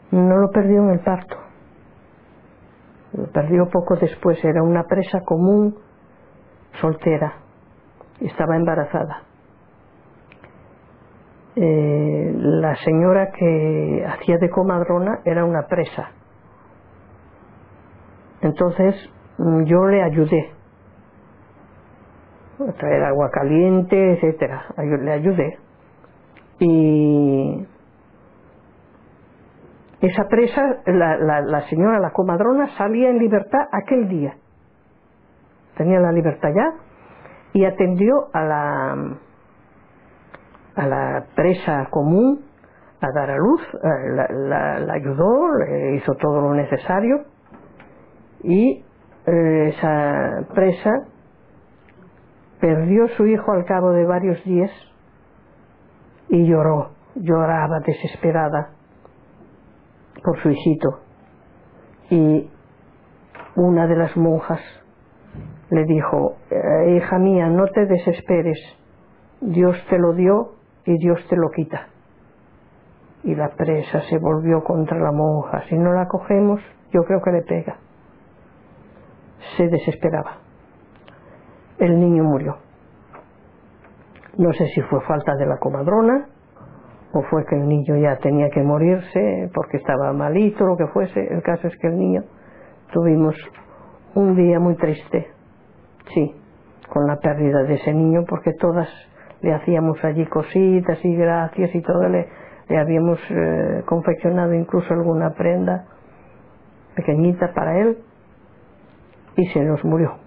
No lo perdió en el parto, lo perdió poco después. Era una presa común, soltera, y estaba embarazada. La señora que hacía de comadrona era una presa. Entonces yo le ayudé a traer agua caliente, etcétera. Le ayudé. Y esa presa, la señora, la comadrona, salía en libertad aquel día. Tenía la libertad ya y atendió a la presa común a dar a luz, la ayudó, le hizo todo lo necesario, y esa presa perdió su hijo al cabo de varios días y lloraba desesperada por su hijito. Y una de las monjas le dijo: hija mía, no te desesperes, Dios te lo dio y Dios te lo quita. Y la presa se volvió contra la monja: si no la cogemos, yo creo que le pega. Se desesperaba. El niño murió. No sé si fue falta de la comadrona o fue que el niño ya tenía que morirse porque estaba malito, lo que fuese. El caso es que el niño, tuvimos un día muy triste, sí, con la pérdida de ese niño, porque todas le hacíamos allí cositas y gracias y todo, le habíamos confeccionado incluso alguna prenda pequeñita para él, y se nos murió.